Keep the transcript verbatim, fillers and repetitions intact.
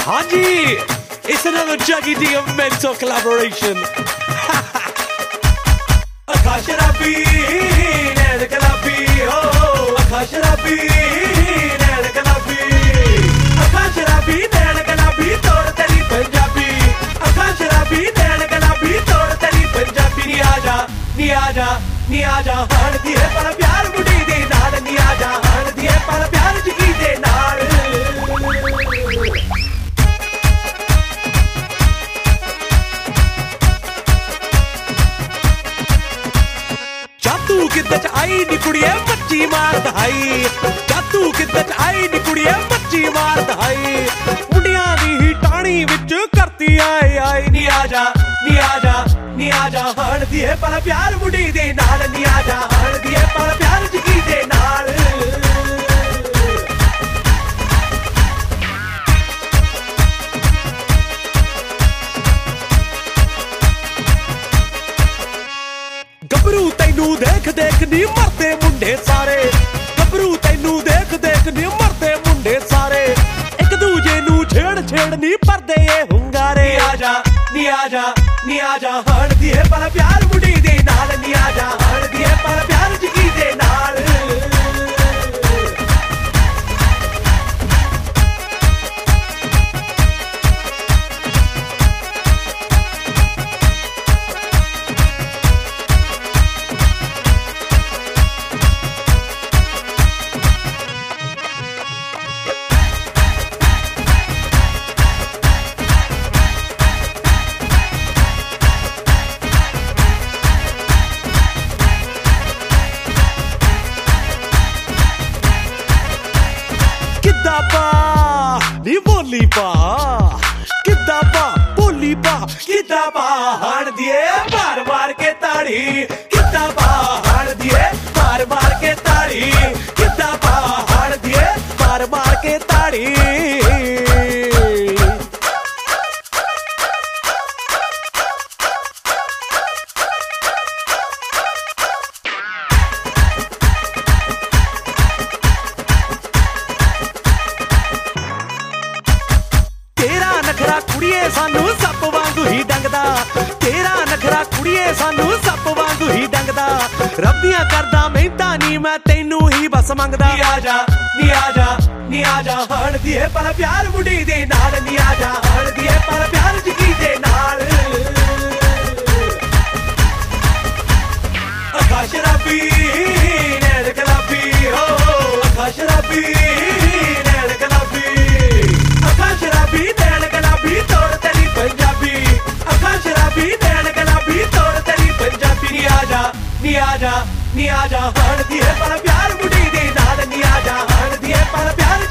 Haji, it's another Juggy D of mental collaboration. Akha sharabi, nail gulabi, oh, akha sharabi, nail gulabi, akha sharabi, nail gulabi, tod teri Punjabi, akha sharabi, nail gulabi, tod teri Punjabi. Ni aaja, ni aaja, ni aaja, haan diye par pyar mudi de naal, ni aaja, haan diye par pyar jigi de naal. जादू किद्दे च आई नी कुड़िए मच्छी मार दहाई, जादू किद्दे च आई नी कुड़िए मच्छी मार दहाई, मुंडियां दी ही टाणी विच करती आई आई। नी आजा, नी आजा, नी आजा, हाण दिए पर प्यार मुंडी दे नाल, नी आजा, हाण दिए पर प्यार जगी दे नाल। गबरू तैनू देख देख नी मरदे मुंडे सारे, गबरू तैनू देख देख नी मरदे मुंडे सारे, एक दूजे नू छेड़ छेड़ नी परदे ये हुंगारे। नी आजा, नी आजा, नी आजा, हाण दिए पर प्यार मुंडी दे नाल, नी आजा, हाण दिए पर प्यार जगी दे नाल। किद्दा पा नी बोली पा, किद्दा पा बोली पा, किद्दा पा हाण दिए मार मार के ताड़ी, किद्दा पा हाण दिए मार मार के ताड़ी, किद्दा पा हाण दिए मार मार के ताड़ी। तेरा नखरा कुड़िए सानू सप वांगू ही डंगदा, तेरा नखरा कुड़िए सानू सप वांगू ही डंगदा, रब दियां करदा मेहनतां नी मैं तैनू ही बस मंगदा। नी आजा, नी आजा, नी आजा, हाण दिए पर प्यार मुंडी दे नाल, नी आजा, हाण दिए पर प्यार जगी दे नाल। अखा शराबी नैन गुलाबी, हो अखा शराबी नैन गुलाबी, अखा शराबी नैन गुलाबी, तोड़ तेरी पंजाबी, अखा शराबी नैन गुलाबी, तोड़ तेरी पंजाबी। नी आजा, नी आजा, नी आजा, हाण दिए पर प्यार मुंडी दे नाल, नी आजा, हाण दिए पर प्यार